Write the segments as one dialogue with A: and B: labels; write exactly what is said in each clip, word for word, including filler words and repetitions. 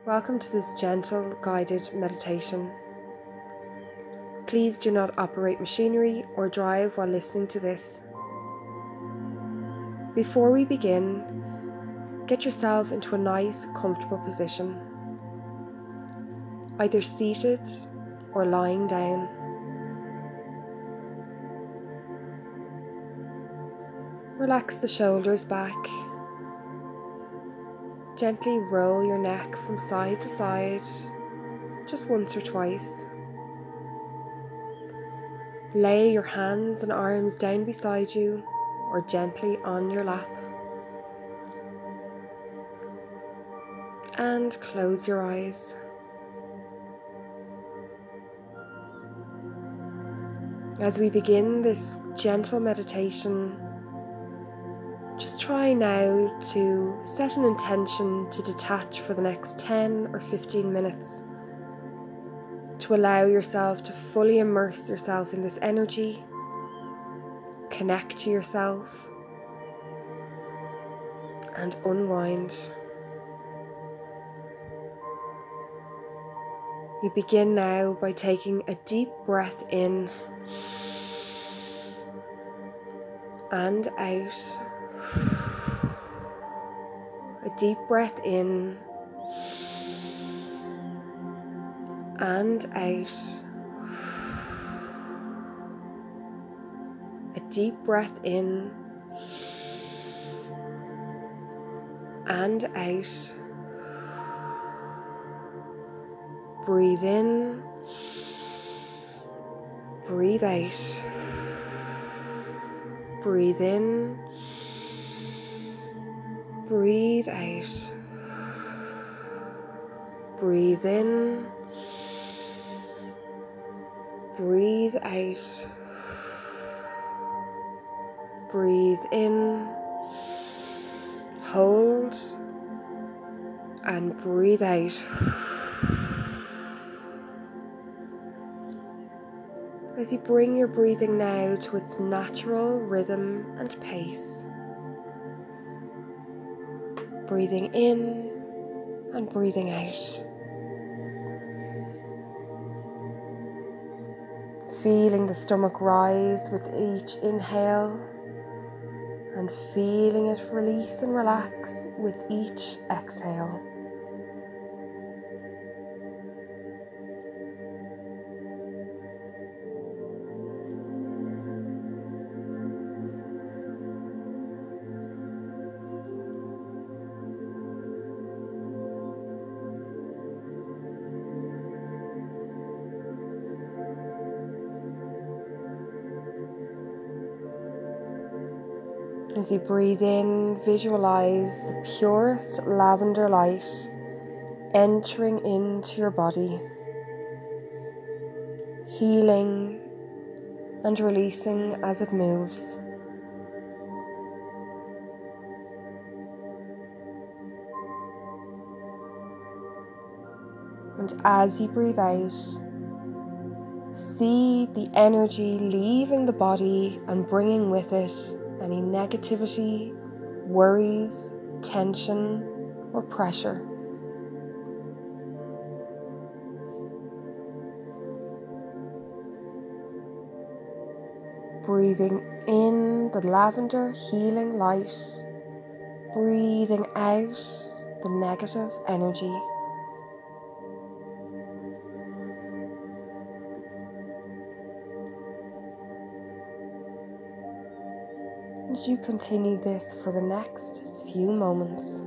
A: Welcome to this gentle guided meditation. Please do not operate machinery or drive while listening to this. Before we begin, get yourself into a nice, comfortable position, either seated or lying down. Relax the shoulders back. Gently roll your neck from side to side, just once or twice. Lay your hands and arms down beside you or gently on your lap. And close your eyes. As we begin this gentle meditation, just try now to set an intention to detach for the next ten or fifteen minutes, to allow yourself to fully immerse yourself in this energy, connect to yourself, and unwind. You begin now by taking a deep breath in and out. A deep breath in and out. A deep breath in and out. Breathe in, breathe out. Breathe in, breathe out. Breathe in, breathe out. Breathe in, hold, and breathe out. As you bring your breathing now to its natural rhythm and pace. Breathing in and breathing out. Feeling the stomach rise with each inhale and feeling it release and relax with each exhale. As you breathe in, visualize the purest lavender light entering into your body, healing and releasing as it moves. And as you breathe out, see the energy leaving the body and bringing with it any negativity, worries, tension, or pressure. Breathing in the lavender healing light, breathing out the negative energy. As you continue this for the next few moments.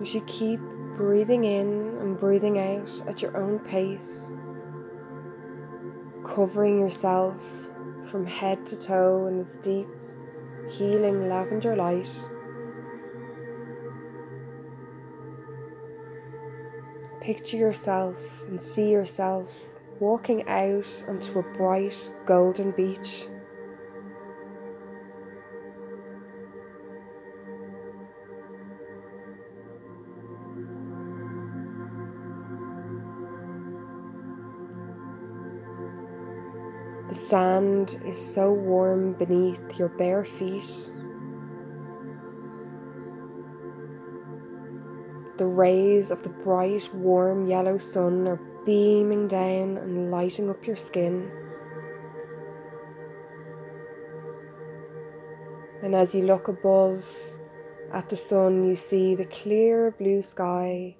A: as you keep breathing in and breathing out at your own pace, covering yourself from head to toe in this deep, healing lavender light. Picture yourself and see yourself walking out onto a bright golden beach. The sand is so warm beneath your bare feet. The rays of the bright, warm yellow sun are beaming down and lighting up your skin. And as you look above at the sun, you see the clear blue sky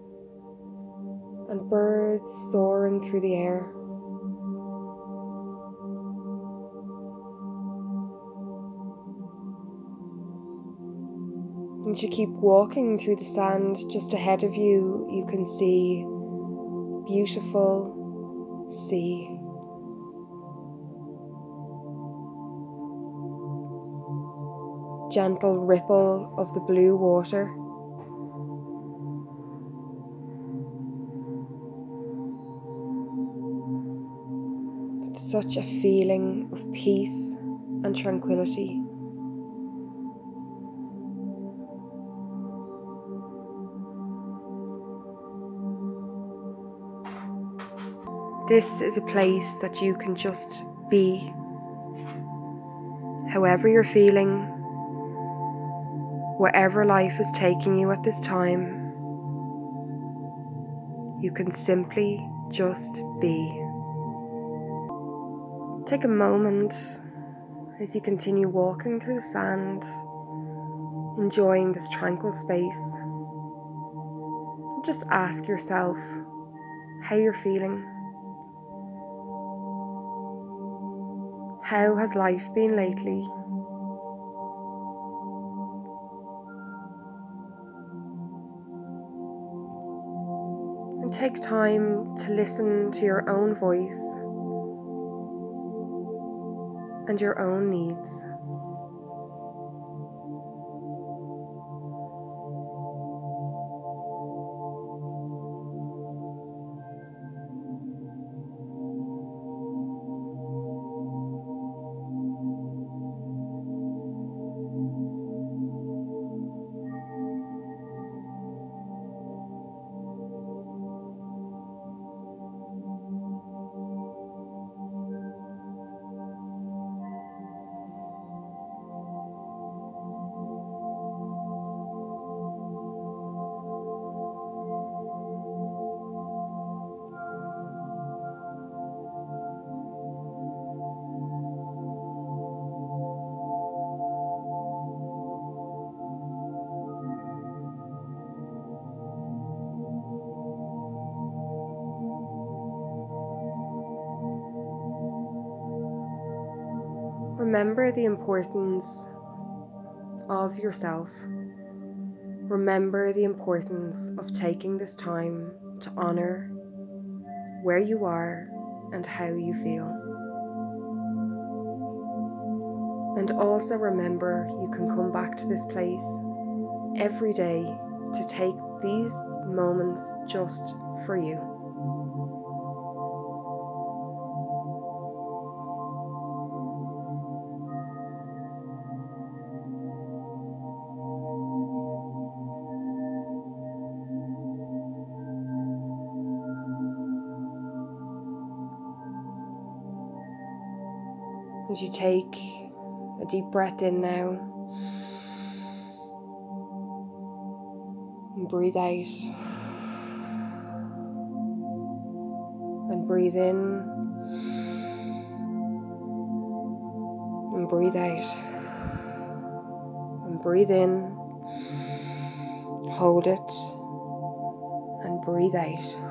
A: and birds soaring through the air. As you keep walking through the sand, just ahead of you, you can see beautiful sea. Gentle ripple of the blue water. Such a feeling of peace and tranquility. This is a place that you can just be. However you're feeling, wherever life is taking you at this time, you can simply just be. Take a moment as you continue walking through the sand, enjoying this tranquil space. Just ask yourself how you're feeling. How has life been lately? And take time to listen to your own voice and your own needs. Remember the importance of yourself. Remember the importance of taking this time to honor where you are and how you feel. And also remember you can come back to this place every day to take these moments just for you. As you take a deep breath in now and breathe out and breathe in and breathe out and breathe in, hold it and breathe out.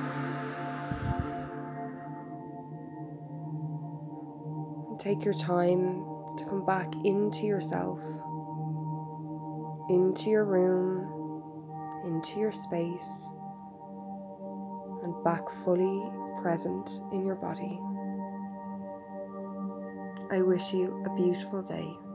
A: Take your time to come back into yourself, into your room, into your space and back fully present in your body. I wish you a beautiful day.